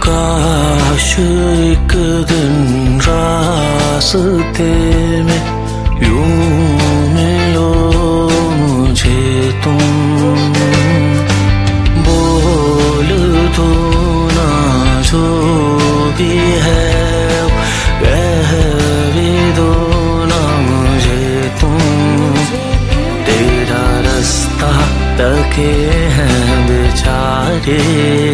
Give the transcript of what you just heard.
काश एक दिन रास्ते में यूं मिलो मुझे तुम, बोल दो ना जो भी है, कह भी दो ना मुझे तुम। तेरा रास्ता तके हैं बेचारे